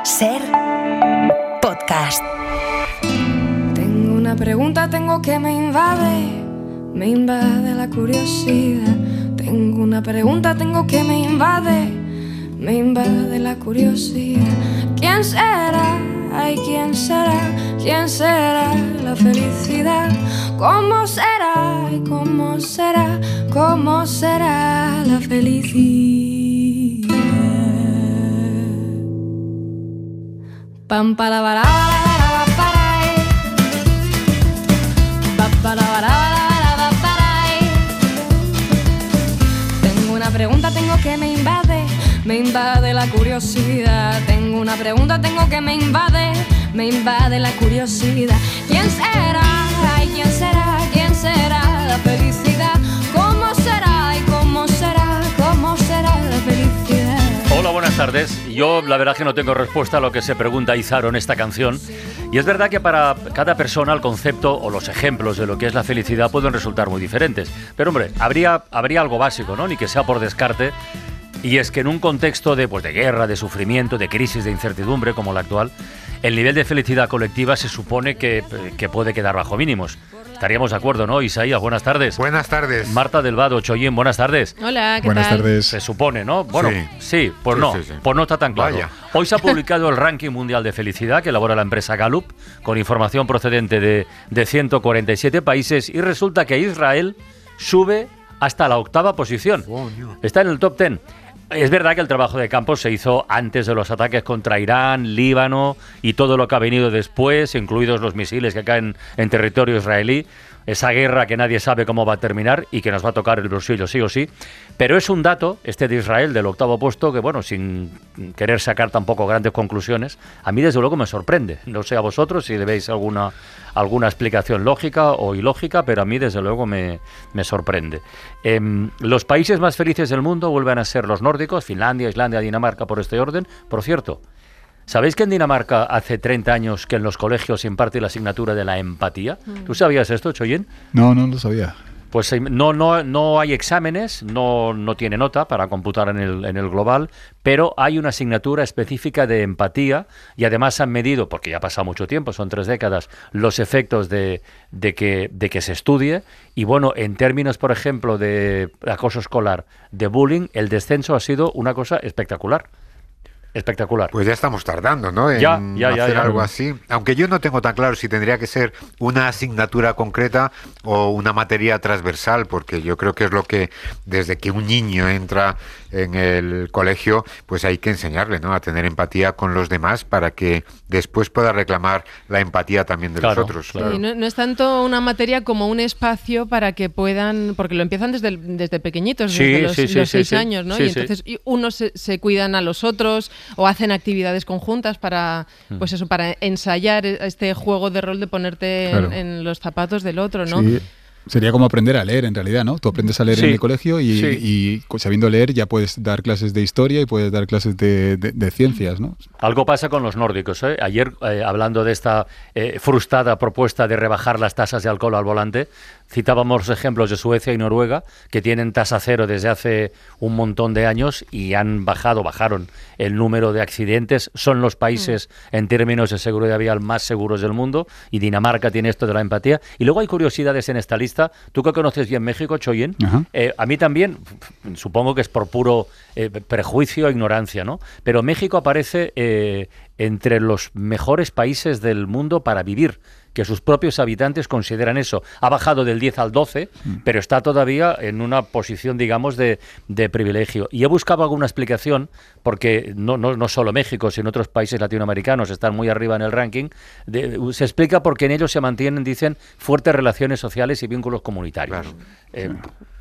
Ser podcast. Tengo una pregunta, que me invade la curiosidad. Tengo una pregunta, que me invade la curiosidad. ¿Quién será? Ay, ¿quién será? ¿Quién será la felicidad? ¿Cómo será? Ay, ¿cómo será? ¿Cómo será la felicidad? Pam para para Tengo una pregunta, que me invade la curiosidad. Tengo una pregunta, que me invade la curiosidad. ¿Quién será? Ay, ¿quién será? ¿Quién será la felicidad? ¿Cómo será? Y ¿cómo será? ¿Cómo será la felicidad? Hola, buenas tardes. Yo la verdad que no tengo respuesta a lo que se pregunta Izaro en esta canción. Y es verdad que para cada persona el concepto o los ejemplos de lo que es la felicidad pueden resultar muy diferentes. Pero hombre, habría algo básico, ¿no? Ni que sea por descarte. Y es que en un contexto de guerra, de sufrimiento, de crisis, de incertidumbre como la actual, el nivel de felicidad colectiva se supone que puede quedar bajo mínimos. Estaríamos de acuerdo, ¿no? Isaías, buenas tardes. Buenas tardes. Marta del Vado, Choyín, buenas tardes. Hola, ¿qué buenas tal? Tardes. Se supone, ¿no? Bueno, sí, pues sí, no. Sí. Pues no está tan claro. Vaya. Hoy se ha publicado el ranking mundial de felicidad que elabora la empresa Gallup, con información procedente de 147 países, y resulta que Israel sube hasta la 8ª posición. Está en el top 10. Es verdad que el trabajo de campo se hizo antes de los ataques contra Irán, Líbano y todo lo que ha venido después, incluidos los misiles que caen en territorio israelí. Esa guerra que nadie sabe cómo va a terminar y que nos va a tocar el bolsillo sí o sí. Pero es un dato, este de Israel, del 8º puesto, que bueno, sin querer sacar tampoco grandes conclusiones, a mí desde luego me sorprende. No sé a vosotros si le veis alguna explicación lógica o ilógica, pero a mí desde luego me sorprende. Los países más felices del mundo vuelven a ser los nórdicos, Finlandia, Islandia, Dinamarca, por este orden. Por cierto, ¿sabéis que en Dinamarca hace 30 años que en los colegios se imparte la asignatura de la empatía? ¿Tú sabías esto, Choyín? No lo sabía. Pues no hay exámenes, no tiene nota para computar en el global, pero hay una asignatura específica de empatía y además han medido, porque ya ha pasado mucho tiempo, son 3 décadas, los efectos de que se estudie. Y bueno, en términos, por ejemplo, de acoso escolar, de bullying, el descenso ha sido una cosa espectacular. Espectacular. Pues ya estamos tardando, ¿no? En hacer algo así. Aunque yo no tengo tan claro si tendría que ser una asignatura concreta o una materia transversal, porque yo creo que es lo que, desde que un niño entra en el colegio, pues hay que enseñarle, ¿no? A tener empatía con los demás para que después pueda reclamar la empatía también de los otros. Claro. No es tanto una materia como un espacio para que puedan, porque lo empiezan desde pequeñitos, desde los 6 años, ¿no? Sí, y entonces unos se cuidan a los otros o hacen actividades conjuntas para, pues eso, para ensayar este juego de rol de ponerte en los zapatos del otro, ¿no? Sí. Sería como aprender a leer, en realidad, ¿no? Tú aprendes a leer en el colegio y sabiendo leer ya puedes dar clases de historia y puedes dar clases de ciencias, ¿no? Algo pasa con los nórdicos, ¿eh? Ayer, hablando de esta frustrada propuesta de rebajar las tasas de alcohol al volante, citábamos ejemplos de Suecia y Noruega, que tienen tasa cero desde hace un montón de años y bajaron el número de accidentes. Son los países, en términos de seguridad vial, más seguros del mundo, y Dinamarca tiene esto de la empatía. Y luego hay curiosidades en esta lista. Tú que conoces bien México, Choyín, a mí también, supongo que es por puro prejuicio e ignorancia, ¿no? Pero México aparece entre los mejores países del mundo para vivir, que sus propios habitantes consideran eso. Ha bajado del 10 al 12, pero está todavía en una posición, digamos, de privilegio. Y he buscado alguna explicación, porque no solo México, sino otros países latinoamericanos están muy arriba en el ranking. Se explica porque en ellos se mantienen, dicen, fuertes relaciones sociales y vínculos comunitarios. Claro.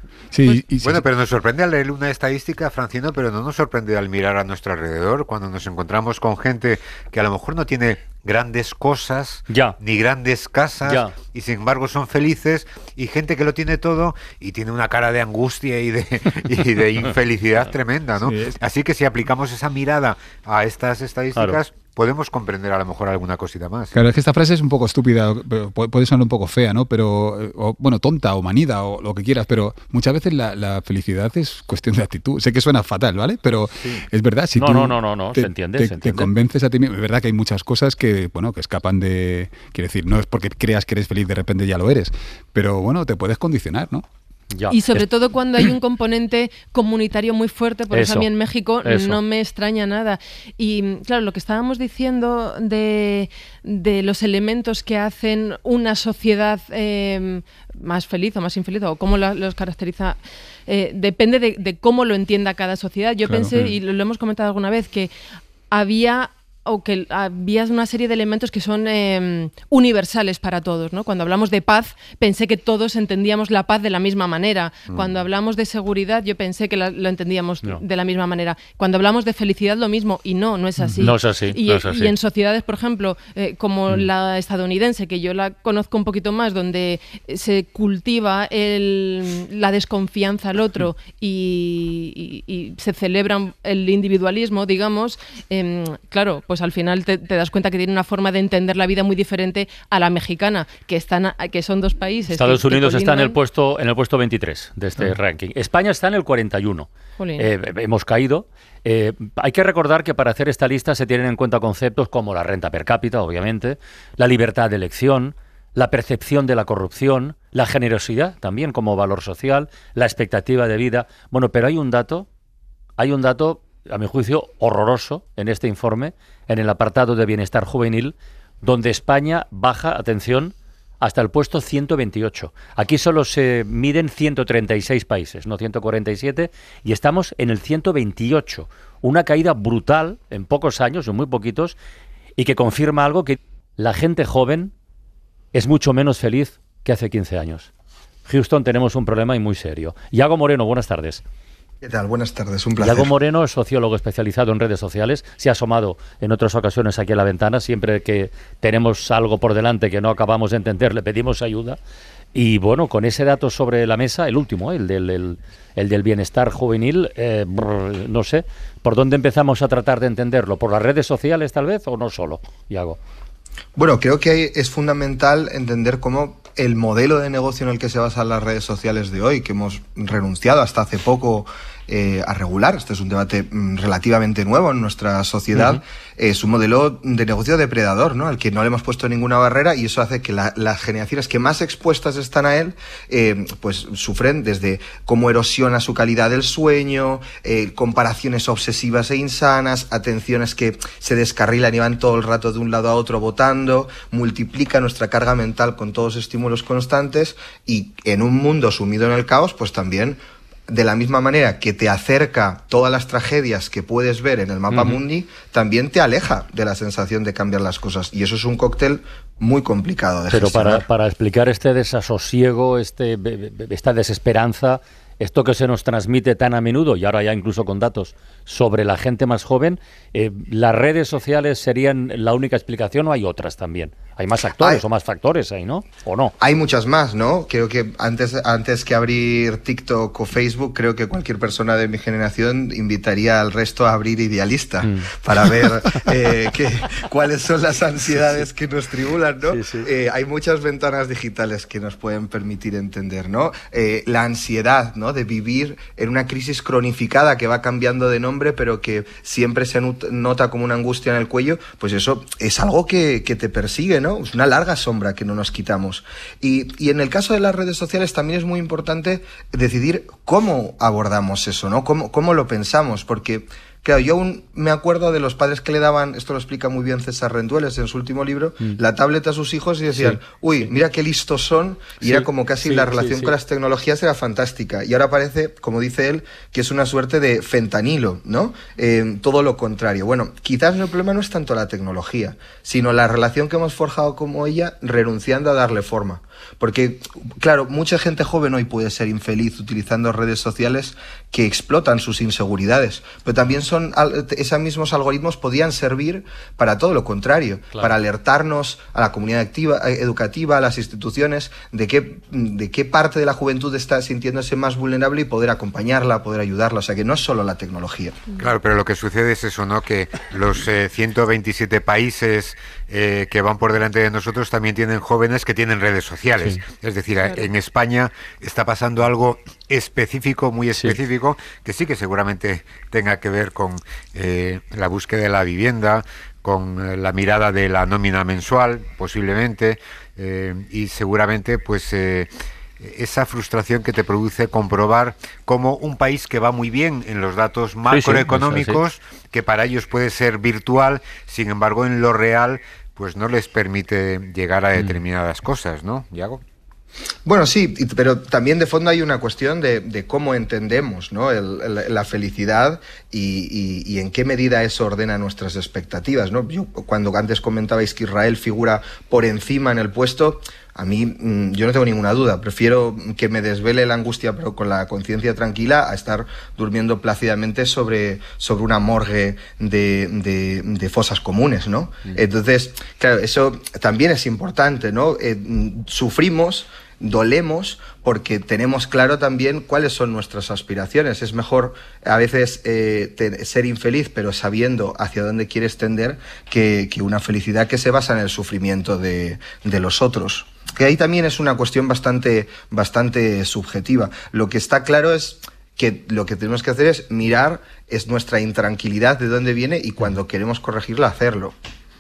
Sí, bueno, pero nos sorprende al leer una estadística, Francino, pero no nos sorprende al mirar a nuestro alrededor, cuando nos encontramos con gente que a lo mejor no tiene grandes cosas, ni grandes casas, y sin embargo son felices, y gente que lo tiene todo y tiene una cara de angustia y de infelicidad tremenda, ¿no? Sí, así que si aplicamos esa mirada a estas estadísticas, podemos comprender a lo mejor alguna cosita más. Claro, es que esta frase es un poco estúpida, puede sonar un poco fea, ¿no? Pero, tonta o manida o lo que quieras, pero muchas veces la felicidad es cuestión de actitud. Sé que suena fatal, ¿vale? Pero es verdad, si tú no, se entiende. Te convences a ti mismo, es verdad que hay muchas cosas que escapan de... Quiero decir, no es porque creas que eres feliz de repente ya lo eres, pero bueno, te puedes condicionar, ¿no? Ya. Y sobre todo cuando hay un componente comunitario muy fuerte, por eso a mí en México no me extraña nada. Y claro, lo que estábamos diciendo de los elementos que hacen una sociedad más feliz o más infeliz, o cómo los caracteriza, depende de cómo lo entienda cada sociedad. Yo pensé, y lo hemos comentado alguna vez, que había una serie de elementos que son universales para todos, ¿no? Cuando hablamos de paz, pensé que todos entendíamos la paz de la misma manera. Cuando hablamos de seguridad, yo pensé que lo entendíamos de la misma manera. Cuando hablamos de felicidad, lo mismo, y no es así. No es así. Y en sociedades, por ejemplo, como la estadounidense, que yo la conozco un poquito más, donde se cultiva la desconfianza al otro y se celebra el individualismo, digamos, claro, pues al final te das cuenta que tiene una forma de entender la vida muy diferente a la mexicana, que son dos países. Estados Unidos está en el puesto 23 de este ranking. España está en el 41. Hemos caído. Hay que recordar que para hacer esta lista se tienen en cuenta conceptos como la renta per cápita, obviamente, la libertad de elección, la percepción de la corrupción, la generosidad también como valor social, la expectativa de vida. Bueno, pero hay un dato, a mi juicio, horroroso en este informe, en el apartado de bienestar juvenil, donde España baja, atención, hasta el puesto 128. Aquí solo se miden 136 países, no 147, y estamos en el 128. Una caída brutal en pocos años, en muy poquitos, y que confirma algo, que la gente joven es mucho menos feliz que hace 15 años. Houston, tenemos un problema y muy serio. Iago Moreno, buenas tardes. ¿Qué tal? Buenas tardes, un placer. Iago Moreno es sociólogo especializado en redes sociales, se ha asomado en otras ocasiones aquí a la ventana, siempre que tenemos algo por delante que no acabamos de entender le pedimos ayuda, y bueno, con ese dato sobre la mesa, el último, el del bienestar juvenil, no sé, ¿por dónde empezamos a tratar de entenderlo? ¿Por las redes sociales tal vez o no solo, Iago? Bueno, creo que es fundamental entender cómo el modelo de negocio en el que se basan las redes sociales de hoy, que hemos renunciado hasta hace poco a regular, este es un debate relativamente nuevo en nuestra sociedad, es un modelo de negocio depredador, ¿no? Al que no le hemos puesto ninguna barrera, y eso hace que las generaciones que más expuestas están a él, pues sufren desde cómo erosiona su calidad del sueño, comparaciones obsesivas e insanas, atenciones que se descarrilan y van todo el rato de un lado a otro botando, multiplica nuestra carga mental con todos estímulos constantes, y en un mundo sumido en el caos, pues también, de la misma manera que te acerca todas las tragedias que puedes ver en el mapa mundi, también te aleja de la sensación de cambiar las cosas. Y eso es un cóctel muy complicado de gestionar. Pero para explicar este desasosiego, esta desesperanza, esto que se nos transmite tan a menudo, y ahora ya incluso con datos, sobre la gente más joven, ¿las redes sociales serían la única explicación o hay otras también? Hay más actores o más factores ahí, ¿no? ¿O no? Hay muchas más, ¿no? Creo que antes que abrir TikTok o Facebook, creo que cualquier persona de mi generación invitaría al resto a abrir Idealista para ver cuáles son las ansiedades que nos tribulan, ¿no? Hay muchas ventanas digitales que nos pueden permitir entender, ¿no? La ansiedad, ¿no? De vivir en una crisis cronificada que va cambiando de nombre, pero que siempre se nota como una angustia en el cuello, pues eso es algo que te persigue, ¿no? Es una larga sombra que no nos quitamos. Y en el caso de las redes sociales también es muy importante decidir cómo abordamos eso, ¿no? Cómo lo pensamos, porque claro, yo aún me acuerdo de los padres que le daban, esto lo explica muy bien César Rendueles en su último libro, la tablet a sus hijos y decían, mira qué listos son, y era como casi la relación con las tecnologías era fantástica. Y ahora parece, como dice él, que es una suerte de fentanilo, ¿no? Todo lo contrario. Bueno, quizás el problema no es tanto la tecnología, sino la relación que hemos forjado como ella, renunciando a darle forma. Porque, claro, mucha gente joven hoy puede ser infeliz utilizando redes sociales que explotan sus inseguridades, pero también esos mismos algoritmos podían servir para todo lo contrario, para alertarnos a la comunidad educativa, a las instituciones, de qué parte de la juventud está sintiéndose más vulnerable y poder acompañarla, poder ayudarla. O sea, que no es solo la tecnología. Claro, pero lo que sucede es eso, ¿no? Que los 127 países que van por delante de nosotros también tienen jóvenes que tienen redes sociales. Sí. Es decir, claro, en España está pasando algo específico, muy específico, que sí que seguramente tenga que ver con la búsqueda de la vivienda, con la mirada de la nómina mensual, posiblemente, y seguramente, pues, esa frustración que te produce comprobar cómo un país que va muy bien en los datos macroeconómicos, que para ellos puede ser virtual, sin embargo, en lo real, pues no les permite llegar a determinadas cosas, ¿no, Yago? Bueno, sí, pero también de fondo hay una cuestión de cómo entendemos, ¿no? la felicidad y en qué medida eso ordena nuestras expectativas, ¿no? Yo, cuando antes comentabais que Israel figura por encima en el puesto, a mí, yo no tengo ninguna duda, prefiero que me desvele la angustia pero con la conciencia tranquila a estar durmiendo plácidamente sobre una morgue de fosas comunes, ¿no? Entonces, claro, eso también es importante, ¿no? Sufrimos, dolemos, porque tenemos claro también cuáles son nuestras aspiraciones. Es mejor a veces ser infeliz, pero sabiendo hacia dónde quieres tender, que una felicidad que se basa en el sufrimiento de los otros. Que ahí también es una cuestión bastante subjetiva. Lo que está claro es que lo que tenemos que hacer es mirar nuestra intranquilidad, de dónde viene, y cuando queremos corregirla, hacerlo.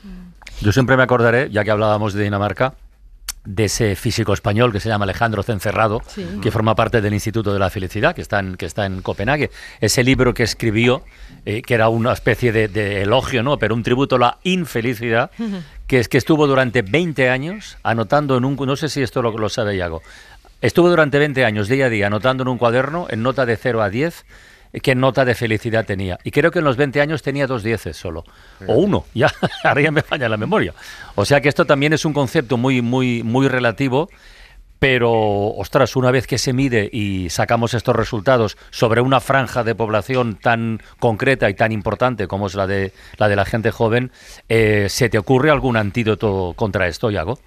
Yo siempre me acordaré, ya que hablábamos de Dinamarca, de ese físico español que se llama Alejandro Cencerrado, que forma parte del Instituto de la Felicidad, que está en Copenhague. Ese libro que escribió, que era una especie de elogio, ¿no? Pero un tributo a la infelicidad, que estuvo durante 20 años anotando en un... No sé si esto lo sabe Yago. Estuvo durante 20 años, día a día, anotando en un cuaderno, en nota de 0 a 10, qué nota de felicidad tenía. Y creo que en los 20 años tenía 2 dieces solo. O 1, ya, ahora ya me falla la memoria. O sea que esto también es un concepto muy relativo, pero, ostras, una vez que se mide y sacamos estos resultados sobre una franja de población tan concreta y tan importante como es la de la gente joven, ¿se te ocurre algún antídoto contra esto, Yago?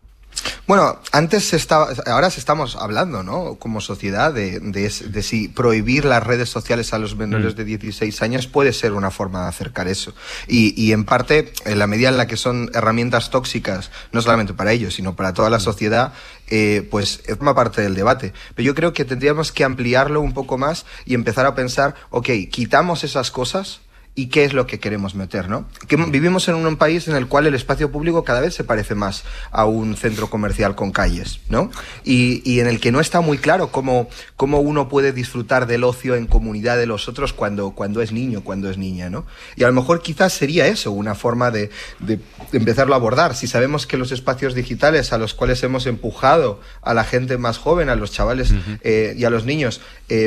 Bueno, ahora estamos hablando, ¿no? Como sociedad de si prohibir las redes sociales a los menores de 16 años puede ser una forma de acercar eso. Y en parte, en la medida en la que son herramientas tóxicas, no solamente para ellos, sino para toda la sociedad, pues forma parte del debate. Pero yo creo que tendríamos que ampliarlo un poco más y empezar a pensar, ok, quitamos esas cosas, ¿y qué es lo que queremos meter, no? Que vivimos en un país en el cual el espacio público cada vez se parece más a un centro comercial con calles, ¿no? Y en el que no está muy claro cómo uno puede disfrutar del ocio en comunidad de los otros cuando es niño, cuando es niña, ¿no? Y a lo mejor quizás sería eso, una forma de empezarlo a abordar. Si sabemos que los espacios digitales a los cuales hemos empujado a la gente más joven, a los chavales y a los niños,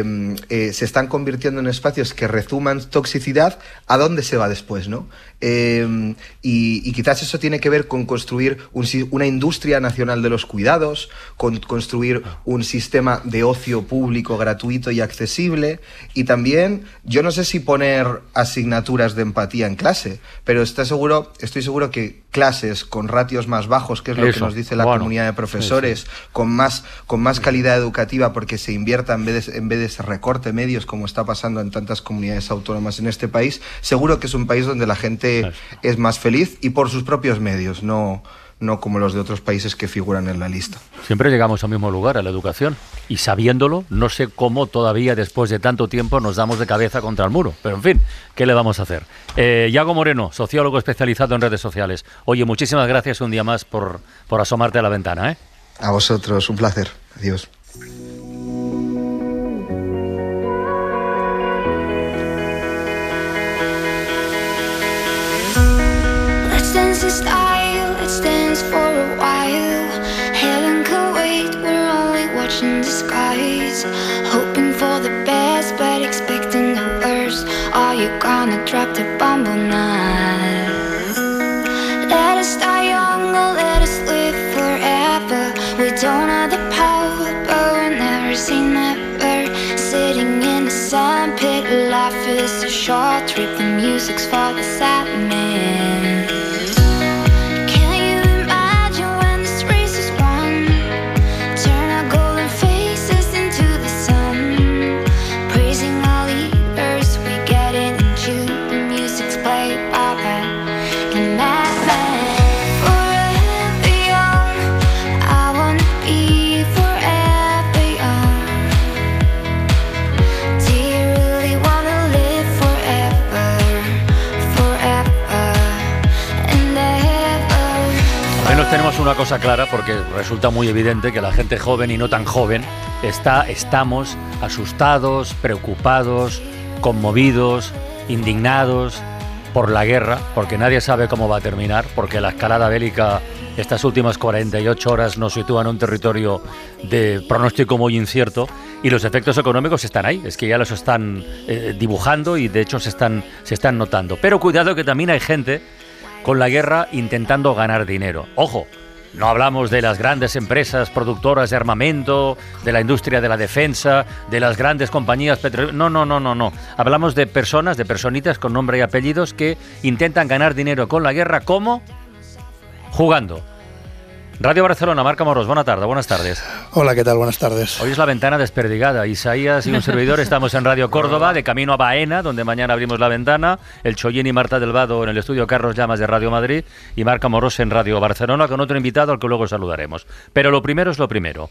se están convirtiendo en espacios que rezuman toxicidad, ¿a dónde se va después, no? Y quizás eso tiene que ver con construir una industria nacional de los cuidados, con construir un sistema de ocio público gratuito y accesible, y también, yo no sé si poner asignaturas de empatía en clase, pero estoy seguro que clases con ratios más bajos, que es lo que nos dice la comunidad de profesores, con más calidad educativa, porque se invierta en vez de ese recorte medios, como está pasando en tantas comunidades autónomas en este país, seguro que es un país donde la gente es más feliz y por sus propios medios, no como los de otros países que figuran en la lista. Siempre llegamos al mismo lugar, a la educación, y sabiéndolo, no sé cómo todavía después de tanto tiempo nos damos de cabeza contra el muro, pero en fin, ¿qué le vamos a hacer? Yago Moreno, sociólogo especializado en redes sociales. Oye, muchísimas gracias un día más por asomarte a la ventana, ¿eh? A vosotros, un placer. Adiós. Style, it stands for a while. Heaven could wait, we're only watching the skies. Hoping for the best, but expecting the worst. Are you gonna drop the bomb or not? Let us die young or let us live forever. We don't have the power, but we'll never say never. Sitting in the sandpit, laughing is a short trip, the music's for the sad man. Can you imagine when this race is won? Turn our golden faces into the sun, praising our leaders, we get it in June. The music's played by band and madman. Forever young, I wanna be forever young. Do you really wanna live forever, forever and ever? Al menos tenemos una cosa clara, porque resulta muy evidente que la gente joven y no tan joven estamos asustados, preocupados, conmovidos, indignados por la guerra, porque nadie sabe cómo va a terminar, porque la escalada bélica estas últimas 48 horas nos sitúa en un territorio de pronóstico muy incierto, y los efectos económicos están ahí, es que ya los están dibujando y de hecho se están notando. Pero cuidado, que también hay gente con la guerra intentando ganar dinero. Ojo, no hablamos de las grandes empresas productoras de armamento, de la industria de la defensa, de las grandes compañías petroleras. No. Hablamos de personas, de personitas con nombre y apellidos que intentan ganar dinero con la guerra. ¿Cómo? Jugando. Radio Barcelona, Marc Amorós, buenas tardes. Hola, ¿qué tal? Buenas tardes. Hoy es la ventana desperdigada. Isaías y un servidor estamos en Radio Córdoba, de camino a Baena, donde mañana abrimos la ventana. El Chollín y Marta del Vado en el estudio Carlos Llamas de Radio Madrid y Marc Amorós en Radio Barcelona, con otro invitado al que luego saludaremos. Pero lo primero es lo primero.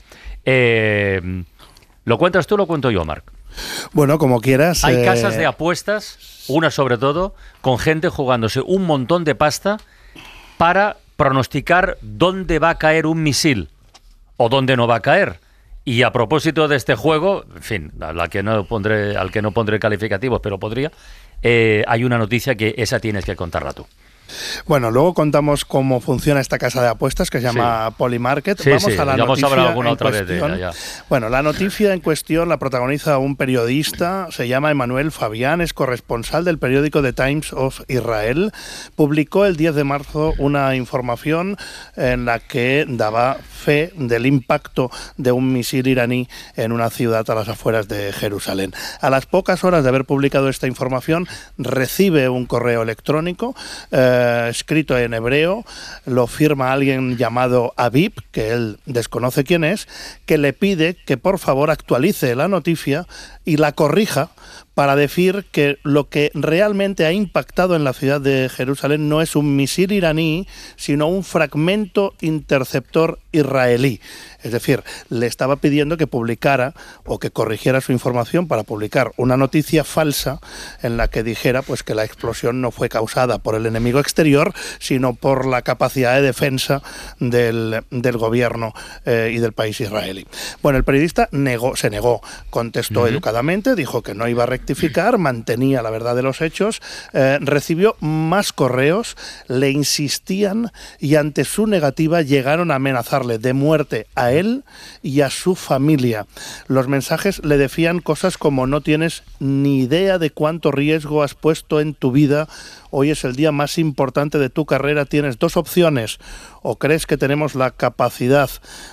¿Lo cuentas tú o lo cuento yo, Marc? Bueno, como quieras. Hay casas de apuestas, una sobre todo, con gente jugándose un montón de pasta para pronosticar dónde va a caer un misil o dónde no va a caer. Y a propósito de este juego, en fin, al que no pondré calificativos, pero podría, hay una noticia que esa tienes que contarla tú. Bueno, luego contamos cómo funciona esta casa de apuestas que se llama Polymarket. Vamos a la noticia. Hemos hablado alguna otra vez de ella, ya. Bueno, la noticia en cuestión la protagoniza un periodista, se llama Emmanuel Fabián, es corresponsal del periódico The Times of Israel. Publicó el 10 de marzo una información en la que daba fe del impacto de un misil iraní en una ciudad a las afueras de Jerusalén. A las pocas horas de haber publicado esta información, recibe un correo electrónico escrito en hebreo, lo firma alguien llamado Aviv, que él desconoce quién es, que le pide que por favor actualice la noticia y la corrija para decir que lo que realmente ha impactado en la ciudad de Jerusalén no es un misil iraní, sino un fragmento interceptor israelí. Es decir, le estaba pidiendo que publicara o que corrigiera su información para publicar una noticia falsa en la que dijera pues que la explosión no fue causada por el enemigo exterior, sino por la capacidad de defensa del gobierno y del país israelí. Bueno, el periodista se negó, contestó educadamente, dijo que no iba a rectificar, mantenía la verdad de los hechos, recibió más correos, le insistían y ante su negativa llegaron a amenazarle de muerte a él y a su familia. Los mensajes le decían cosas como: no tienes ni idea de cuánto riesgo has puesto en tu vida, hoy es el día más importante de tu carrera, tienes dos opciones, o crees que tenemos la capacidad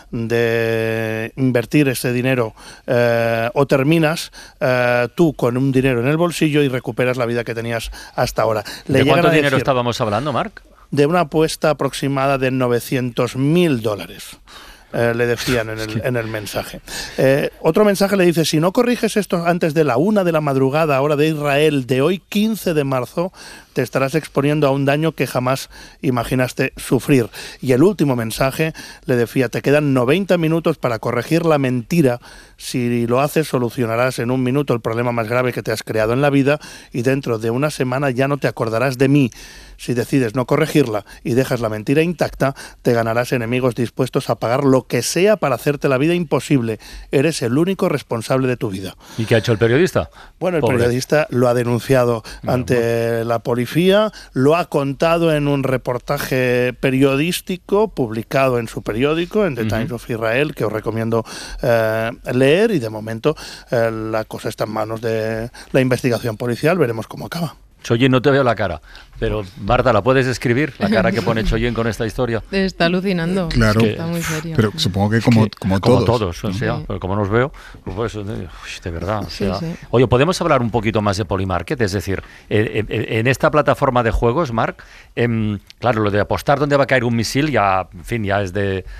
de invertir ese dinero o terminas tú con un dinero en el bolsillo y recuperas la vida que tenías hasta ahora. ¿De cuánto dinero estábamos hablando, Marc? De una apuesta aproximada de $900.000. Le decían en el mensaje. Otro mensaje le dice: si no corriges esto antes de la 1 de la madrugada, hora de Israel, de hoy 15 de marzo, te estarás exponiendo a un daño que jamás imaginaste sufrir. Y el último mensaje le decía: te quedan 90 minutos para corregir la mentira. Si lo haces, solucionarás en un minuto el problema más grave que te has creado en la vida y dentro de una semana ya no te acordarás de mí. Si decides no corregirla y dejas la mentira intacta, te ganarás enemigos dispuestos a pagar lo que sea para hacerte la vida imposible. Eres el único responsable de tu vida. ¿Y qué ha hecho el periodista? Bueno, el periodista lo ha denunciado ante la policía, lo ha contado en un reportaje periodístico publicado en su periódico, en The Times of Israel, que os recomiendo leer, y de momento la cosa está en manos de la investigación policial. Veremos cómo acaba. Choyin, no te veo la cara, pero Marta, ¿la puedes describir? La cara que pone Choyin con esta historia. Está alucinando. Claro, está muy serio. Pero supongo que como todos. O sea, pero como nos veo, pues de verdad. O sea. Oye, ¿podemos hablar un poquito más de Polymarket? Es decir, en esta plataforma de juegos, Marc, claro, lo de apostar dónde va a caer un misil ya, en fin, ya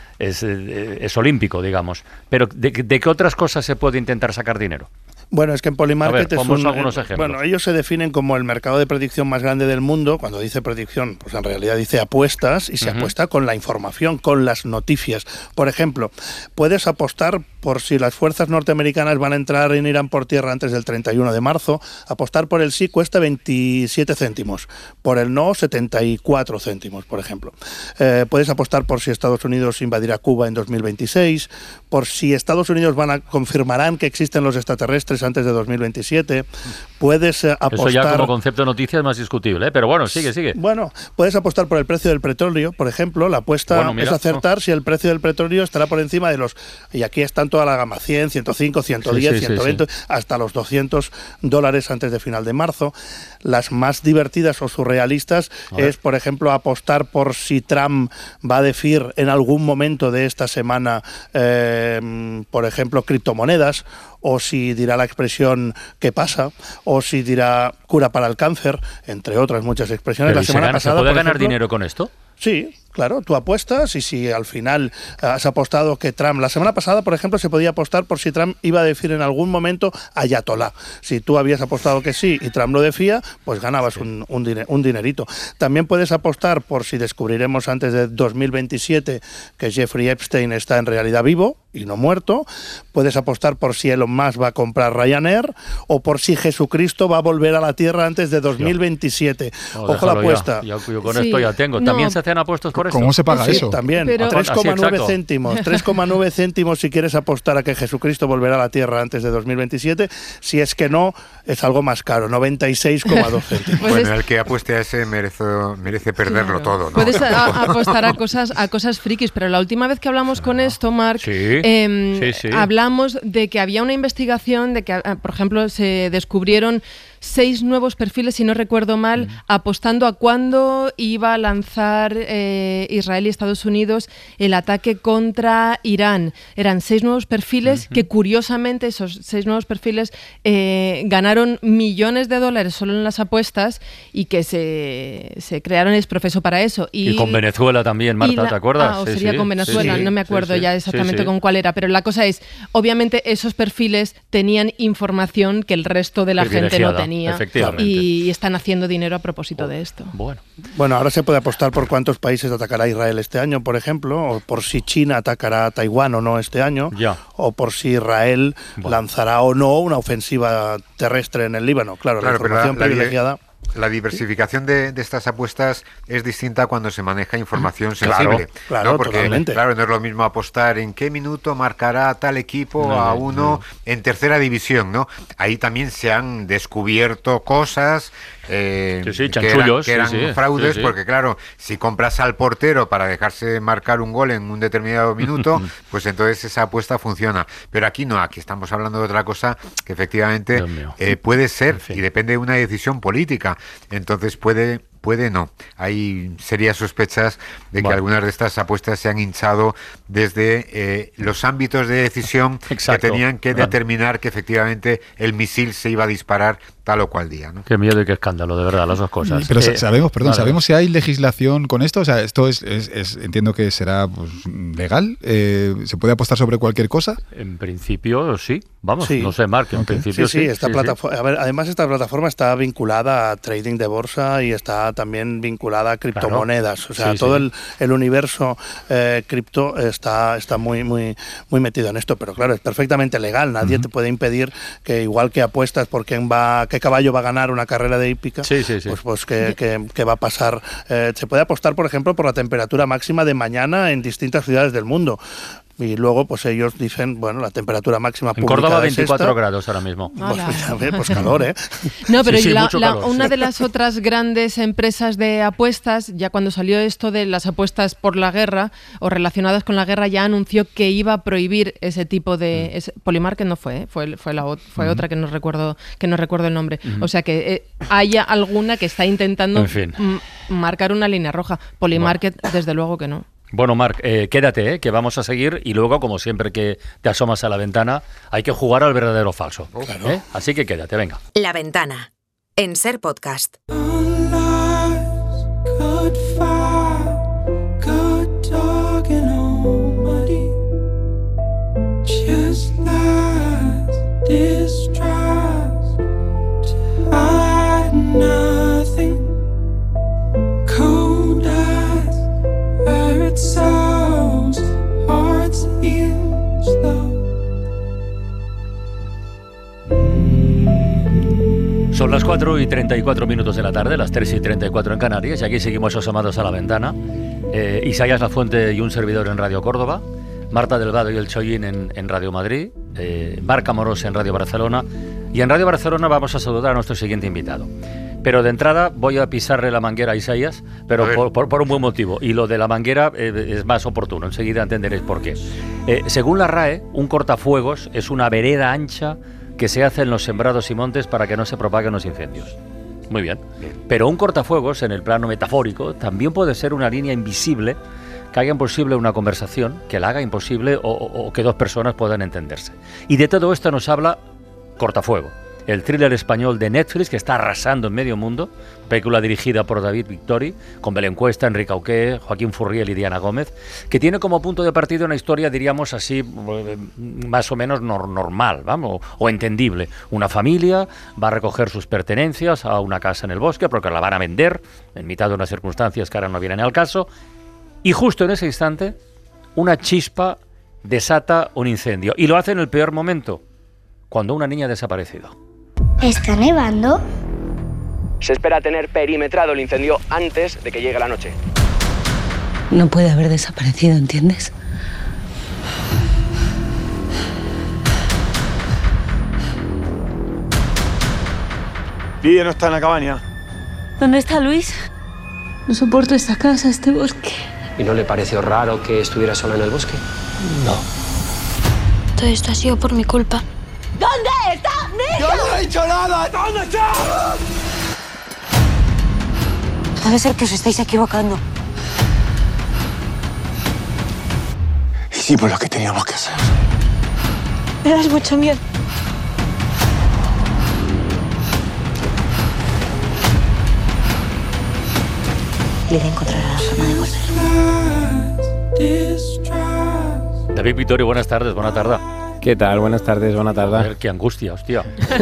es olímpico, digamos. Pero ¿de qué otras cosas se puede intentar sacar dinero? Bueno, es que en Polymarket algunos ejemplos. Bueno, ellos se definen como el mercado de predicción más grande del mundo. Cuando dice predicción, pues en realidad dice apuestas, y se apuesta con la información, con las noticias. Por ejemplo, puedes apostar por si las fuerzas norteamericanas van a entrar en Irán por tierra antes del 31 de marzo. Apostar por el sí cuesta 27 céntimos, por el no 74 céntimos, por ejemplo. Puedes apostar por si Estados Unidos invadirá Cuba en 2026, por si Estados Unidos confirmarán que existen los extraterrestres antes de 2027. Puedes apostar... Eso ya como concepto de noticia es más discutible, pero bueno, sigue. Bueno, puedes apostar por el precio del petróleo, por ejemplo. La apuesta es acertar si el precio del petróleo estará por encima de los... Y aquí están toda la gama, 100, 105, 110, 120, hasta los $200 antes de final de marzo. Las más divertidas o surrealistas es, por ejemplo, apostar por si Trump va a decir en algún momento de esta semana, por ejemplo, criptomonedas, o si dirá la expresión ¿qué pasa?, o si dirá cura para el cáncer, entre otras muchas expresiones. La semana pasada, ¿se puede ganar dinero con esto? Sí, claro, tú apuestas y si al final has apostado que Trump... La semana pasada, por ejemplo, se podía apostar por si Trump iba a decir en algún momento ayatolá. Si tú habías apostado que sí y Trump lo decía, pues ganabas un dinerito. También puedes apostar por si descubriremos antes de 2027 que Jeffrey Epstein está en realidad vivo y no muerto. Puedes apostar por si Elon Musk va a comprar Ryanair o por si Jesucristo va a volver a la Tierra antes de 2027. Ojo la apuesta. Yo con esto ya tengo. También se hacen apuestos por esto. ¿Cómo se paga eso? También, 3,9 céntimos. 3,9 céntimos si quieres apostar a que Jesucristo volverá a la Tierra antes de 2027. Si es que no, es algo más caro, 96,2 céntimos. Pues bueno, el que apueste a ese merece perderlo todo, ¿no? Puedes apostar a cosas frikis, pero la última vez que hablamos con esto, Marc, hablamos de que había una investigación de que, por ejemplo, se descubrieron 6 nuevos perfiles, si no recuerdo mal, apostando a cuándo iba a lanzar Israel y Estados Unidos el ataque contra Irán. Eran 6 nuevos perfiles que, curiosamente, esos 6 nuevos perfiles ganaron millones de dólares solo en las apuestas y que se crearon el profeso para eso. Y con Venezuela también, Marta, ¿te acuerdas? Sería con Venezuela, no me acuerdo ya exactamente con cuál era, pero la cosa es, obviamente esos perfiles tenían información que el resto de la gente no tenía. Y están haciendo dinero a propósito de esto. Bueno, ahora se puede apostar por cuántos países atacará Israel este año, por ejemplo, o por si China atacará a Taiwán o no este año, o por si Israel lanzará o no una ofensiva terrestre en el Líbano. Claro, la información privilegiada... La diversificación de estas apuestas es distinta cuando se maneja información sensible. Claro, porque totalmente. Claro, no es lo mismo apostar en qué minuto marcará tal equipo a uno en tercera división, ¿no? Ahí también se han descubierto cosas chanchullos, que eran fraudes, porque claro, si compras al portero para dejarse marcar un gol en un determinado minuto, pues entonces esa apuesta funciona. Pero aquí no, aquí estamos hablando de otra cosa que efectivamente puede ser, y depende de una decisión política. Entonces puede no. Hay serias sospechas de que algunas de estas apuestas se han hinchado desde los ámbitos de decisión que tenían que determinar que efectivamente el misil se iba a disparar tal o cual día, ¿no? Qué miedo y qué escándalo, de verdad, las dos cosas. Pero ¿sabemos si hay legislación con esto? O sea, esto es entiendo que será legal. ¿Se puede apostar sobre cualquier cosa? En principio, sí. Vamos, no sé, Marc, en principio sí. Esta plataforma, a ver, además esta plataforma está vinculada a trading de bolsa y está también vinculada a criptomonedas. O sea, todo el universo cripto está muy metido en esto. Pero claro, es perfectamente legal. Nadie te puede impedir que, igual que apuestas por qué caballo va a ganar una carrera de hípica, pues que va a pasar. Se puede apostar, por ejemplo, por la temperatura máxima de mañana en distintas ciudades del mundo. Y luego, pues ellos dicen, bueno, la temperatura máxima en Córdoba 24 grados ahora mismo. Pues calor, ¿eh? No, pero sí, calor, una de las otras grandes empresas de apuestas, ya cuando salió esto de las apuestas por la guerra o relacionadas con la guerra, ya anunció que iba a prohibir ese tipo de... Polymarket no fue, fue otra que no recuerdo el nombre. O sea que haya alguna que está intentando marcar una línea roja. Polymarket, desde luego que no. Bueno, Marc, quédate, que vamos a seguir y luego, como siempre que te asomas a la ventana, hay que jugar al verdadero o falso. Claro. Así que quédate, venga. La Ventana, en Ser Podcast. Son las 4:34 de la tarde, las 3:34 en Canarias, y aquí seguimos asomados a la ventana. Isaías Lafuente y un servidor en Radio Córdoba, Marta Delgado y el Chollín en Radio Madrid, Marc Amorós en Radio Barcelona, y en Radio Barcelona vamos a saludar a nuestro siguiente invitado. Pero de entrada voy a pisarle la manguera a Isaías, pero por un buen motivo. Y lo de la manguera es más oportuno, enseguida entenderéis por qué. Según la RAE, un cortafuegos es una vereda ancha que se hace en los sembrados y montes para que no se propaguen los incendios. Muy bien. Pero un cortafuegos, en el plano metafórico, también puede ser una línea invisible que haga imposible una conversación, que la haga imposible o que dos personas puedan entenderse. Y de todo esto nos habla Cortafuego, el thriller español de Netflix que está arrasando en medio mundo, película dirigida por David Victori, con Belén Cuesta, Enrique Auqué, Joaquín Furriel y Diana Gómez, que tiene como punto de partida una historia, diríamos así, más o menos normal, vamos, o entendible. Una familia va a recoger sus pertenencias a una casa en el bosque porque la van a vender, en mitad de unas circunstancias que ahora no vienen al caso, y justo en ese instante, una chispa desata un incendio, y lo hace en el peor momento, cuando una niña ha desaparecido. ¿Está nevando? Se espera tener perimetrado el incendio antes de que llegue la noche. No puede haber desaparecido, ¿entiendes? Lidia no está en la cabaña. ¿Dónde está Luis? No soporto esta casa, este bosque. ¿Y no le pareció raro que estuviera sola en el bosque? No. Todo esto ha sido por mi culpa. ¿Dónde está Nico? ¡Yo no he dicho nada! ¿Dónde está? Debe ser que os estáis equivocando. Hicimos lo que teníamos que hacer. Me das mucho miedo. Lidia encontrará la forma de volver. David Victorio, buenas tardes, buena tarde. ¿Qué tal? Buenas tardes, buena tarde. A ver, qué angustia, hostia.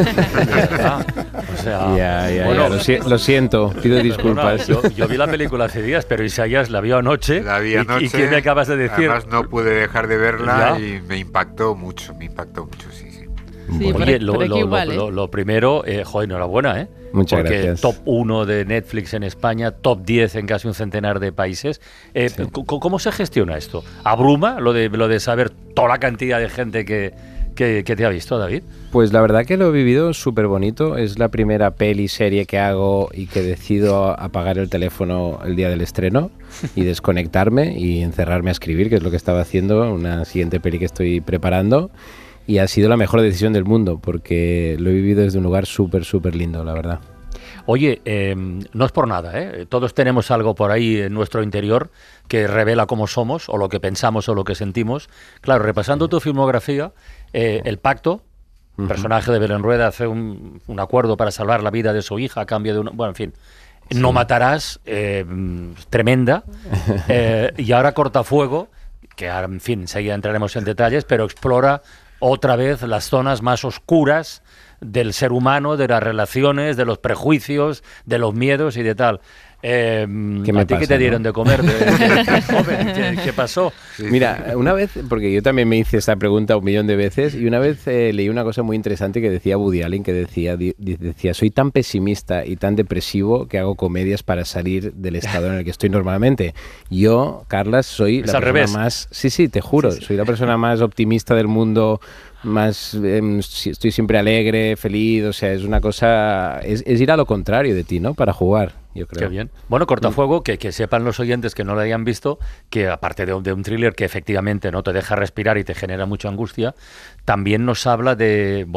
O sea, bueno, lo siento, pido disculpas. Yo vi la película hace días, pero Isaías la vio anoche. La vi anoche. ¿Y qué me acabas de decir? Además no pude dejar de verla y me impactó mucho, sí. Sí, oye, lo primero, enhorabuena, ¿eh? Muchas porque gracias. Top 1 de Netflix en España, top 10 en casi un centenar de países. Sí. ¿Cómo se gestiona esto? ¿Abruma lo de saber toda la cantidad de gente que te ha visto, David? Pues la verdad que lo he vivido súper bonito. Es la primera serie que hago y que decido apagar el teléfono el día del estreno y desconectarme y encerrarme a escribir, que es lo que estaba haciendo, una siguiente peli que estoy preparando. Y ha sido la mejor decisión del mundo, porque lo he vivido desde un lugar súper lindo, la verdad. Oye, no es por nada, ¿eh? Todos tenemos algo por ahí en nuestro interior que revela cómo somos, o lo que pensamos, o lo que sentimos. Claro, repasando tu filmografía, El Pacto, personaje de Belén Rueda, hace un acuerdo para salvar la vida de su hija a cambio de una... Bueno, en fin, sí. No matarás, tremenda. Y ahora Cortafuego, que ahora, en fin, enseguida entraremos en detalles, pero explora otra vez las zonas más oscuras del ser humano, de las relaciones, de los prejuicios, de los miedos y de tal. ¿A ti qué te dieron de comer? Joven, ¿qué pasó? Mira, una vez, porque yo también me hice esta pregunta 1.000.000 de veces, y una vez leí una cosa muy interesante que decía Woody Allen, que decía, soy tan pesimista y tan depresivo que hago comedias para salir del estado en el que estoy normalmente. Yo, Carlas, soy la persona más... Sí, te juro, soy la persona más optimista del mundo, más estoy siempre alegre, feliz, o sea, es una cosa, es ir a lo contrario de ti, ¿no? Para jugar, yo creo. Qué bien. Bueno, Cortafuego, que sepan los oyentes que no lo hayan visto, que aparte de un thriller que efectivamente no te deja respirar y te genera mucha angustia, también nos habla de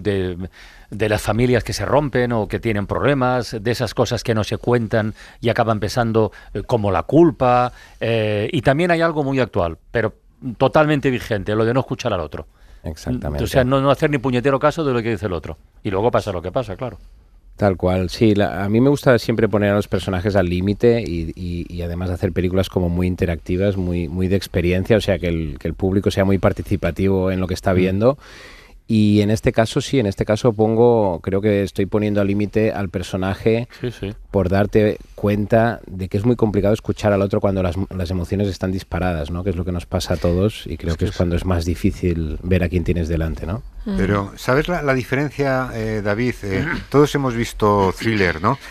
las familias que se rompen o que tienen problemas, de esas cosas que no se cuentan y acaban pesando, como la culpa, y también hay algo muy actual, pero totalmente vigente, lo de no escuchar al otro. Exactamente. O sea, no hacer ni puñetero caso de lo que dice el otro. Y luego pasa lo que pasa, claro. Tal cual, sí. A mí me gusta siempre poner a los personajes al límite y además hacer películas como muy interactivas, muy de experiencia, o sea, que el público sea muy participativo en lo que está viendo. Y en este caso creo que estoy poniendo al límite al personaje por darte cuenta de que es muy complicado escuchar al otro cuando las emociones están disparadas, ¿no? Que es lo que nos pasa a todos y creo que es cuando es más difícil ver a quién tienes delante, ¿no? Pero, ¿sabes la diferencia, David? Todos hemos visto Thriller, ¿no?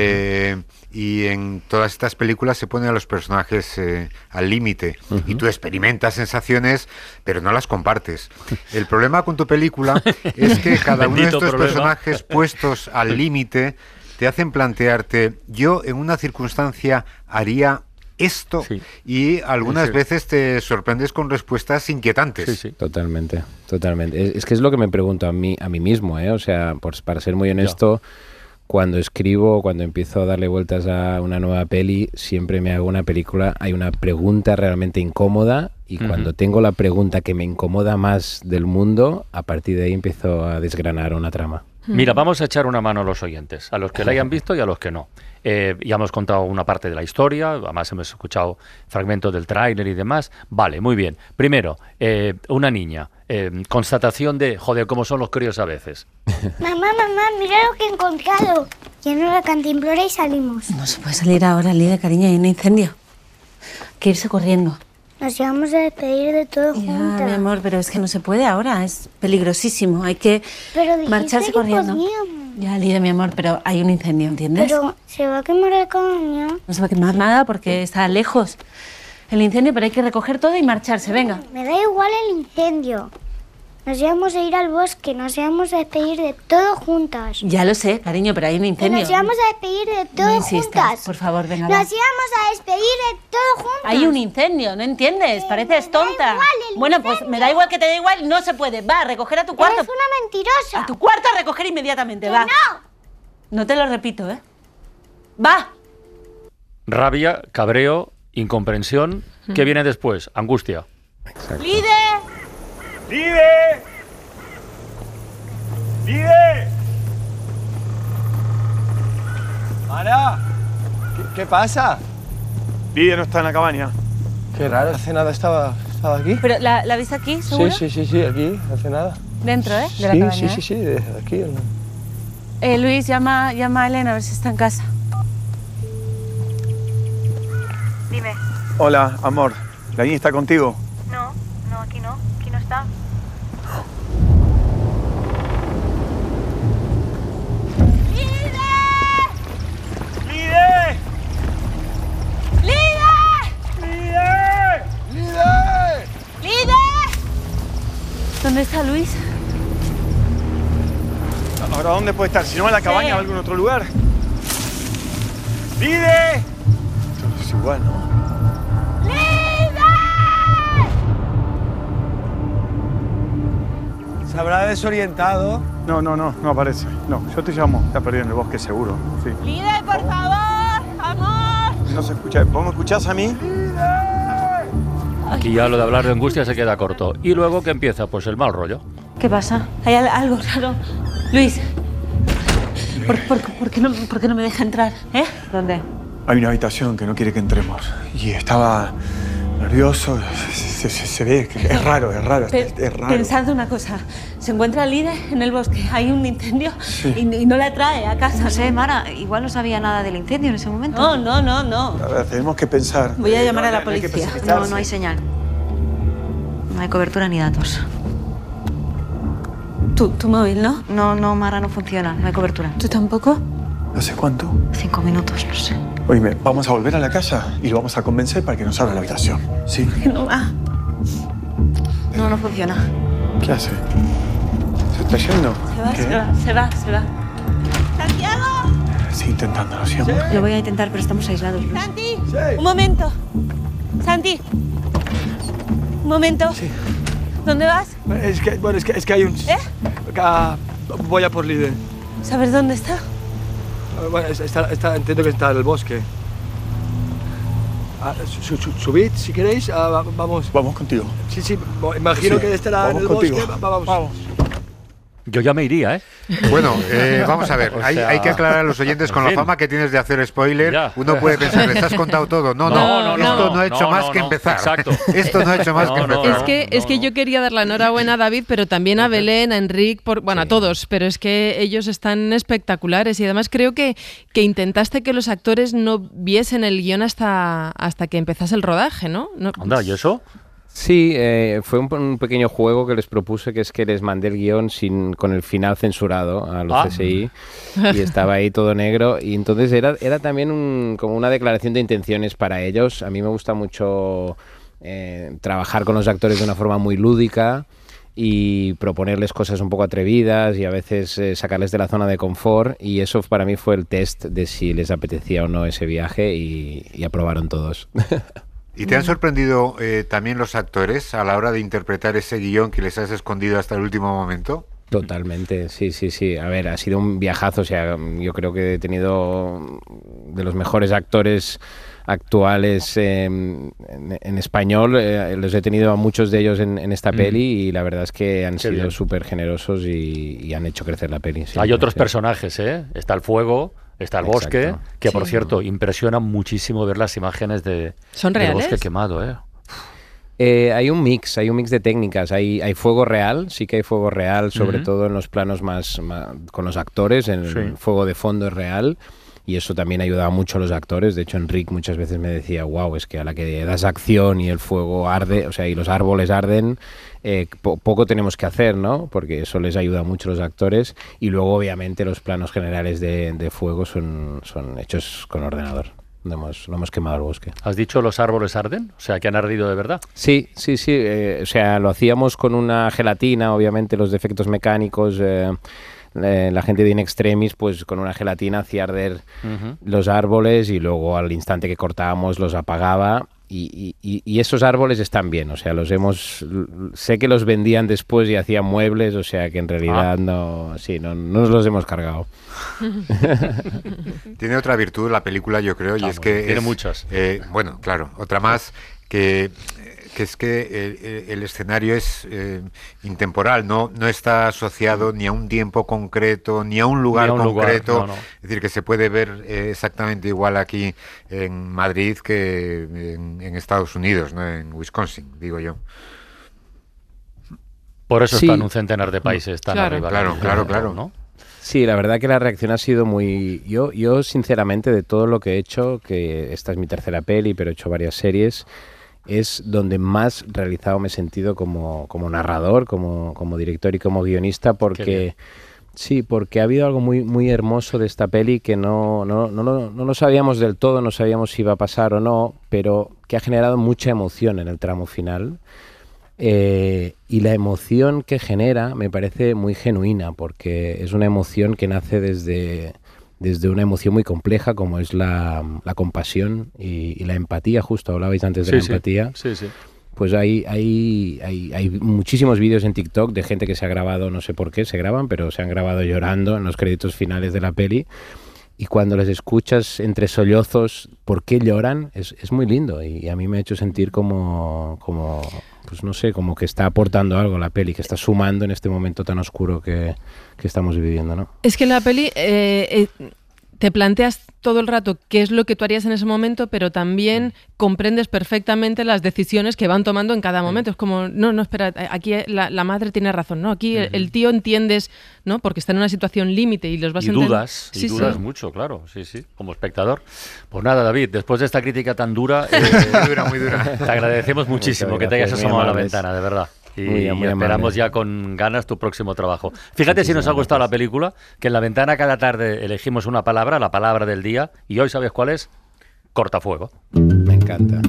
Y en todas estas películas se ponen a los personajes al límite y tú experimentas sensaciones pero no las compartes. El problema con tu película es que cada uno de estos personajes puestos al límite te hacen plantearte, yo en una circunstancia haría esto, y algunas veces te sorprendes con respuestas inquietantes. Totalmente. Es que es lo que me pregunto a mí mismo, o sea, para ser muy honesto, cuando escribo, cuando empiezo a darle vueltas a una nueva peli, siempre me hago una película, hay una pregunta realmente incómoda y cuando tengo la pregunta que me incomoda más del mundo, a partir de ahí empiezo a desgranar una trama. Mira, vamos a echar una mano a los oyentes, a los que la hayan visto y a los que no. Ya hemos contado una parte de la historia, además hemos escuchado fragmentos del tráiler y demás. Vale, muy bien. Primero, una niña. Constatación de, joder, cómo son los críos a veces. Mamá, mira lo que he encontrado. Lleno la cantimplora y salimos. No se puede salir ahora, Lidia, cariño, hay un incendio. Hay que irse corriendo. Nos íbamos a despedir de todo juntas. Mi amor, pero es que no se puede ahora, es peligrosísimo. Hay que marcharse corriendo. Ya, Lidia, mi amor, pero hay un incendio, ¿entiendes? Pero se va a quemar la cabaña. No se va a quemar nada porque está lejos el incendio, pero hay que recoger todo y marcharse, venga. Me da igual el incendio. Nos íbamos a ir al bosque, nos íbamos a despedir de todo juntas. Ya lo sé, cariño, pero hay un incendio. Nos íbamos a despedir de todo juntas. Por favor, venga. Nos íbamos a despedir de todo juntas. Hay un incendio, ¿no entiendes? Pareces tonta. Bueno, pues me da igual que te dé igual, no se puede. Va, a recoger a tu cuarto. Eres una mentirosa. A tu cuarto a recoger inmediatamente, va. ¡No! No te lo repito, ¿eh? ¡Va! Rabia, cabreo, incomprensión. ¿Qué viene después? Angustia. Exacto. ¡Lide! ¡Mara! ¿Qué pasa? Lide no está en la cabaña. Qué raro, hace nada estaba aquí. ¿Pero la viste aquí, seguro? Sí, aquí, hace nada. ¿Dentro, de la cabaña? Sí, desde aquí. Luis, llama a Elena a ver si está en casa. Dime. Hola, amor. ¿La niña está contigo? No, aquí no está. ¿Dónde está Luis? ¿Ahora dónde puede estar? Si no en la cabaña o en algún otro lugar. ¡Lide! Esto es igual, ¿no? ¿Se habrá desorientado? No aparece. No, yo te llamo. Está perdido en el bosque seguro. Sí. ¡Lide, por favor! ¡Amor! No se escucha. ¿Vos me escuchás a mí? Aquí ya lo de hablar de angustia se queda corto. ¿Y luego qué empieza? Pues el mal rollo. ¿Qué pasa? ¿Hay algo raro? Luis, ¿por qué no me deja entrar? ¿Dónde? Hay una habitación que no quiere que entremos. Y estaba nervioso, se ve que es raro, es raro. Pensad una cosa, se encuentra Lide en el bosque, hay un incendio y no la trae a casa. No sé, Mara, igual no sabía nada del incendio en ese momento. No. A ver, tenemos que pensar. Voy a llamar a la policía. No hay señal. No hay cobertura ni datos. ¿Tu móvil, no? No, Mara, no funciona, no hay cobertura. ¿Tú tampoco? No sé cuánto. 5 minutos, no sé. Oíme, vamos a volver a la casa y lo vamos a convencer para que nos abra la habitación, ¿sí? ¿Por qué no va? No funciona. ¿Qué hace? ¿Se está yendo? Se va. ¡Santiago! Sigue intentándolo, ¿sí, amor? Lo voy a intentar, pero estamos aislados. ¡Santi! Sí. Un momento. Santi. Un momento. Sí. ¿Dónde vas? Es que hay un... voy a por Lide. ¿Sabes dónde está? Bueno, entiendo que está en el bosque. Subid, si queréis, vamos. Vamos contigo. Sí, imagino que estará en el bosque. Vamos. Yo ya me iría, ¿eh? Bueno, vamos a ver, hay que aclarar a los oyentes con la fama que tienes de hacer spoiler. Uno puede pensar, ¿les has contado todo? No, esto no ha hecho más que empezar. Exacto. Esto no ha hecho más que empezar. Es que yo quería dar la enhorabuena a David, pero también a Belén, a Enric, a todos, pero es que ellos están espectaculares y además creo que intentaste que los actores no viesen el guión hasta que empezase el rodaje, ¿no? Anda, ¿y eso? Sí, fue un pequeño juego que les propuse, que es que les mandé el guión con el final censurado a los CSI y estaba ahí todo negro y entonces era también como una declaración de intenciones para ellos. A mí me gusta mucho trabajar con los actores de una forma muy lúdica y proponerles cosas un poco atrevidas y a veces sacarles de la zona de confort y eso para mí fue el test de si les apetecía o no ese viaje y aprobaron todos. ¿Y te han sorprendido también los actores a la hora de interpretar ese guión que les has escondido hasta el último momento? Totalmente, sí. A ver, ha sido un viajazo. O sea, yo creo que he tenido de los mejores actores actuales en español. Los he tenido a muchos de ellos en esta peli y la verdad es que han sido súper generosos y han hecho crecer la peli. Sí, hay otros personajes, ¿eh? Está el fuego... Está el bosque, que por cierto, impresiona muchísimo ver las imágenes del bosque quemado, hay un mix de técnicas. Hay fuego real, sí que hay fuego real, sobre todo en los planos más con los actores, el fuego de fondo es real. Y eso también ayudaba mucho a los actores. De hecho, Enric muchas veces me decía, wow, es que a la que das acción y el fuego arde, o sea, y los árboles arden, poco tenemos que hacer, ¿no? Porque eso les ayuda mucho a los actores. Y luego, obviamente, los planos generales de fuego son hechos con ordenador. No hemos quemado el bosque. ¿Has dicho los árboles arden? O sea, que han ardido de verdad. Sí. O sea, lo hacíamos con una gelatina, obviamente, los defectos mecánicos... la gente de In Extremis pues con una gelatina hacía arder los árboles y luego al instante que cortábamos los apagaba y esos árboles están bien, o sea, sé que los vendían después y hacían muebles, o sea que en realidad no nos los hemos cargado. Tiene otra virtud la película, yo creo, y es que tiene muchas. Bueno, claro, otra más que es que el escenario es intemporal, no está asociado ni a un tiempo concreto, ni a un lugar concreto. No. Es decir, que se puede ver exactamente igual aquí en Madrid que en Estados Unidos, ¿no? En Wisconsin, digo yo. Por eso están un centenar de países tan arriba. Claro. ¿No? Sí, la verdad que la reacción ha sido muy... Yo sinceramente, de todo lo que he hecho, que esta es mi tercera peli, pero he hecho varias series... es donde más realizado me he sentido como narrador, como director y como guionista, porque ha habido algo muy, muy hermoso de esta peli que no lo sabíamos del todo, no sabíamos si iba a pasar o no, pero que ha generado mucha emoción en el tramo final. Y la emoción que genera me parece muy genuina, porque es una emoción que nace desde una emoción muy compleja como es la compasión y la empatía. Justo hablabais antes de la empatía. Sí. Pues hay muchísimos vídeos en TikTok de gente que se ha grabado, no sé por qué se graban, pero se han grabado llorando en los créditos finales de la peli. Y cuando les escuchas entre sollozos por qué lloran, es muy lindo. Y a mí me ha hecho sentir como pues no sé, como que está aportando algo a la peli, que está sumando en este momento tan oscuro que estamos viviendo, ¿no? Es que la peli te planteas todo el rato qué es lo que tú harías en ese momento, pero también comprendes perfectamente las decisiones que van tomando en cada momento. Es como, no, espera, aquí la madre tiene razón, ¿no? Aquí el tío entiendes, ¿no? Porque está en una situación límite y los vas a entender. Dudas mucho, claro, sí, como espectador. Pues nada, David, después de esta crítica tan dura, muy dura. Te agradecemos muchísimo que te hayas asomado a la ventana, de verdad. Y esperamos ya con ganas tu próximo trabajo. Fíjate si nos ha gustado la película, que en la ventana cada tarde elegimos una palabra, la palabra del día, y hoy, ¿sabes cuál es? Cortafuego. Me encanta.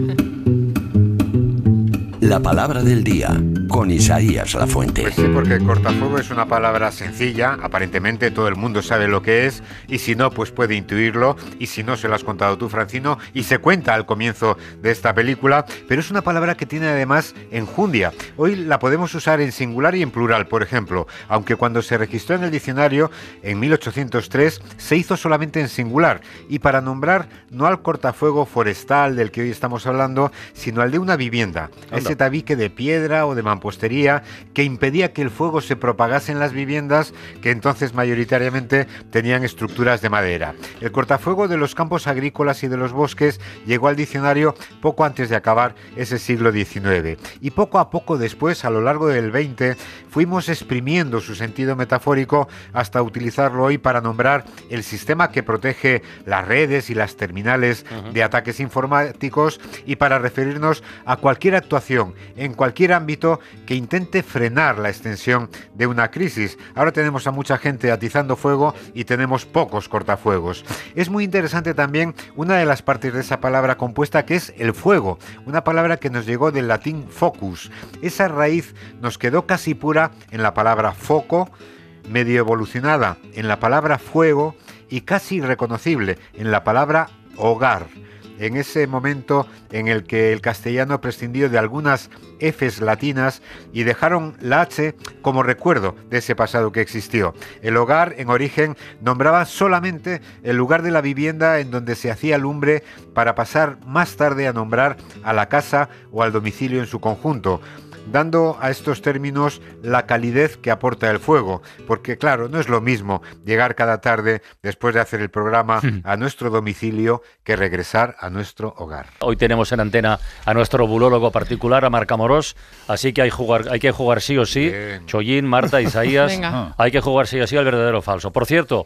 La palabra del día, con Isaías Lafuente. Pues sí, porque cortafuego es una palabra sencilla, aparentemente todo el mundo sabe lo que es, y si no, pues puede intuirlo, y si no, se lo has contado tú, Francino, y se cuenta al comienzo de esta película, pero es una palabra que tiene además enjundia. Hoy la podemos usar en singular y en plural, por ejemplo, aunque cuando se registró en el diccionario, en 1803, se hizo solamente en singular, y para nombrar no al cortafuego forestal del que hoy estamos hablando, sino al de una vivienda. Ese tabique de piedra o de mampostería que impedía que el fuego se propagase en las viviendas, que entonces mayoritariamente tenían estructuras de madera. El cortafuego de los campos agrícolas y de los bosques llegó al diccionario poco antes de acabar ese siglo XIX. Y poco a poco después, a lo largo del XX, fuimos exprimiendo su sentido metafórico hasta utilizarlo hoy para nombrar el sistema que protege las redes y las terminales de ataques informáticos y para referirnos a cualquier actuación en cualquier ámbito que intente frenar la extensión de una crisis. Ahora tenemos a mucha gente atizando fuego y tenemos pocos cortafuegos. Es muy interesante también una de las partes de esa palabra compuesta, que es el fuego, una palabra que nos llegó del latín focus. Esa raíz nos quedó casi pura en la palabra foco, medio evolucionada en la palabra fuego y casi irreconocible en la palabra hogar. En ese momento en el que el castellano prescindió de algunas Fs latinas y dejaron la H como recuerdo de ese pasado que existió. El hogar, en origen, nombraba solamente el lugar de la vivienda en donde se hacía lumbre para pasar más tarde a nombrar a la casa o al domicilio en su conjunto, dando a estos términos la calidez que aporta el fuego, porque claro, no es lo mismo llegar cada tarde después de hacer el programa a nuestro domicilio que regresar a nuestro hogar. Hoy tenemos en antena a nuestro bulólogo particular, a Marc Amorós, así que hay que jugar sí o sí. Bien. Chollín, Marta, Isaías, hay que jugar sí o sí al verdadero o falso. Por cierto,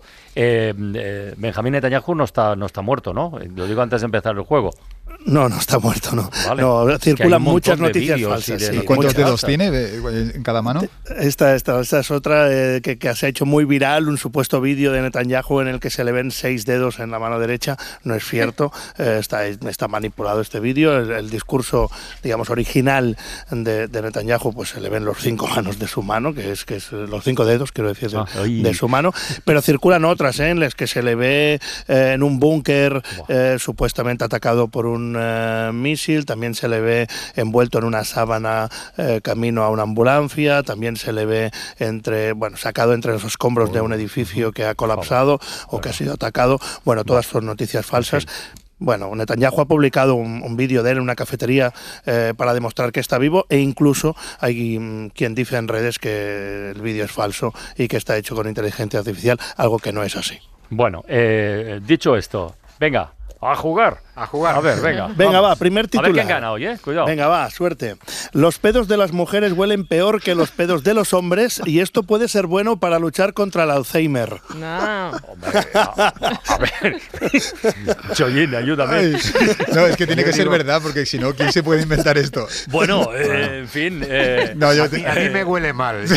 Benjamín Netanyahu no está muerto, ¿no? Lo digo antes de empezar el juego. No está muerto, no. Vale. No, circulan muchas noticias falsas. Sí, ¿cuántos dedos tiene en cada mano? Esta es otra que se ha hecho muy viral, un supuesto vídeo de Netanyahu en el que se le ven 6 dedos en la mano derecha. No es cierto, está manipulado este vídeo. El discurso, digamos, original de Netanyahu, pues se le ven los 5 manos de su mano, que es los 5 dedos, quiero decir, de su mano. Pero circulan otras, en las que se le ve en un búnker supuestamente atacado por un misil, también se le ve envuelto en una sábana camino a una ambulancia, también se le ve sacado entre los escombros de un edificio que ha colapsado o que ha sido atacado. Bueno, todas son noticias falsas. Bueno, Netanyahu ha publicado un vídeo de él en una cafetería para demostrar que está vivo, e incluso hay quien dice en redes que el vídeo es falso y que está hecho con inteligencia artificial, algo que no es así. Bueno, dicho esto, venga, a jugar. A ver, venga. Venga, va, primer titular. A ver quién gana hoy, cuidado. Venga, va, suerte. Los pedos de las mujeres huelen peor que los pedos de los hombres, y esto puede ser bueno para luchar contra el Alzheimer. No. Hombre, a ver. Chollín, ayúdame. No, es que tiene que ser verdad, porque si no, ¿quién se puede inventar esto? Bueno, en fin. No, a mí me huele mal.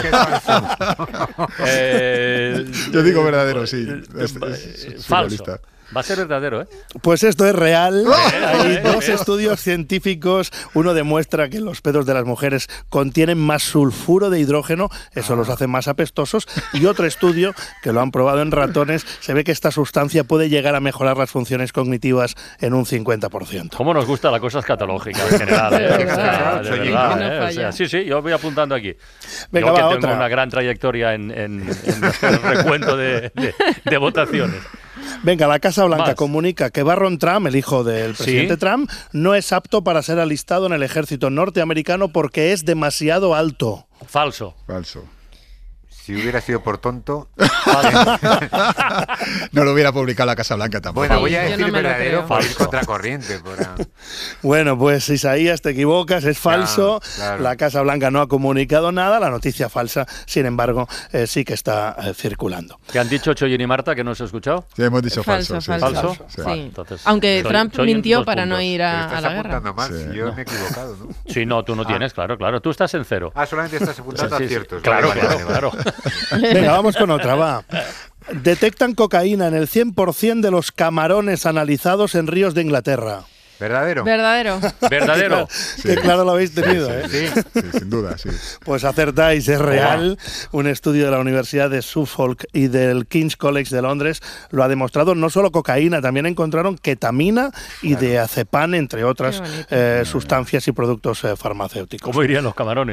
Yo digo verdadero, sí. Falso. Va a ser verdadero, ¿eh? Pues esto es real. Hay 2 estudios científicos. Uno demuestra que los pedos de las mujeres contienen más sulfuro de hidrógeno, eso los hace más apestosos. Y otro estudio, que lo han probado en ratones, se ve que esta sustancia puede llegar a mejorar las funciones cognitivas en un 50%. ¿Cómo nos gusta la cosa escatológica en general? De verdad, sí, yo voy apuntando aquí. Venga, yo que tengo otra. una gran trayectoria en el recuento de votaciones. Venga, la Casa Blanca comunica que Barron Trump, el hijo del presidente Trump, no es apto para ser alistado en el ejército norteamericano porque es demasiado alto. Falso. Si hubiera sido por tonto... no lo hubiera publicado la Casa Blanca tampoco. Bueno, voy a decir verdadero para ir contracorriente. Bueno, pues Isaías, te equivocas, es falso. Claro. La Casa Blanca no ha comunicado nada. La noticia falsa, sin embargo, sí que está circulando. ¿Qué han dicho Choyin y Marta, que no se ha escuchado? Sí, hemos dicho falso. ¿Falso? Sí. Entonces, aunque Trump mintió para no ir a la guerra. Mal, sí. Yo me he equivocado, ¿no? Sí, no, tú no tienes, claro. Tú estás en 0. Solamente estás apuntando aciertos. Claro. Venga, vamos con otra, va. Detectan cocaína en el 100% de los camarones analizados en ríos de Inglaterra. ¿Verdadero? ¿Verdadero? Que claro lo habéis tenido, Sí, sin duda, sí. Pues acertáis, es real. Un estudio de la Universidad de Suffolk y del King's College de Londres lo ha demostrado. No solo cocaína, también encontraron ketamina y diazepam, entre otras sustancias y productos farmacéuticos. ¿Cómo irían los camarones?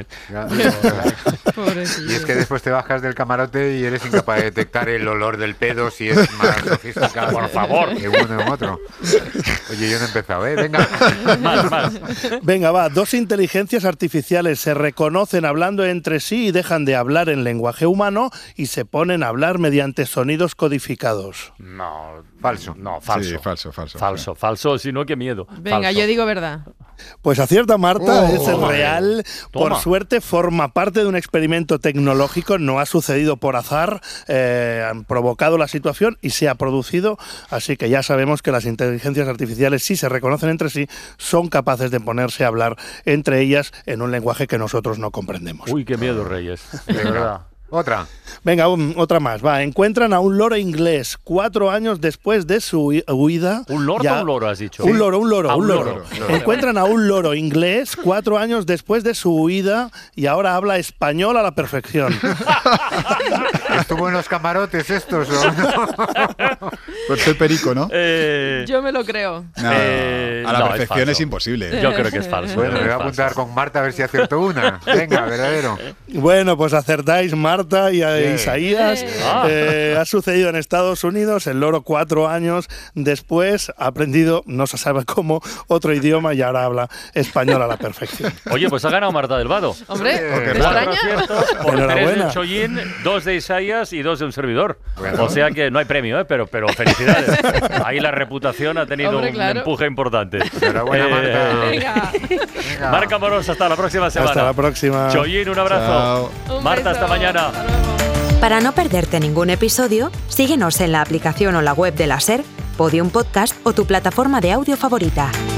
Y es que después te bajas del camarote y eres incapaz de detectar el olor del pedo si es más sofisticado. Por favor. Que uno en otro. Oye, yo no he empezado, Venga. Más. Venga, va. 2 inteligencias artificiales se reconocen hablando entre sí y dejan de hablar en lenguaje humano y se ponen a hablar mediante sonidos codificados. No, falso. No, falso. Sí, falso. Falso, si no, qué miedo. Venga, falso. yo digo verdad. Pues acierta Marta, es real. Por suerte forma parte de un experimento tecnológico, no ha sucedido por azar, han provocado la situación y se ha producido, así que ya sabemos que las inteligencias artificiales, si se reconocen entre sí, son capaces de ponerse a hablar entre ellas en un lenguaje que nosotros no comprendemos. Uy, qué miedo, Reyes, de verdad. Otra. Venga, otra más. Va, encuentran a un loro inglés 4 años después de su huida. ¿Un loro o un loro has dicho? Un loro. Encuentran a un loro inglés 4 años después de su huida y ahora habla español a la perfección. ¿Estuvo en los camarotes estos o no? Pues el perico, ¿no? Yo me lo creo. No, a la perfección es imposible. Yo creo que es falso. Bueno, me voy a apuntar con Marta a ver si acierto una. Venga, verdadero. Bueno, pues acertáis, Marta y Isaías. Ha sucedido en Estados Unidos. El loro 4 años después ha aprendido, no se sabe cómo, otro idioma y ahora habla español a la perfección. Oye, pues ha ganado Marta del Vado. Hombre, ¿te extraña? Por 3 de Choyin, 2 de Isaías y 2 de un servidor. Bueno. O sea que no hay premio, pero felicidades. Ahí la reputación ha tenido un empuje importante. Enhorabuena, Marta. Venga. Marca Amorosa, hasta la próxima semana. Hasta la próxima. Choyin, un abrazo. Marta, hasta mañana. Para no perderte ningún episodio, síguenos en la aplicación o la web de la SER, Podium Podcast o tu plataforma de audio favorita.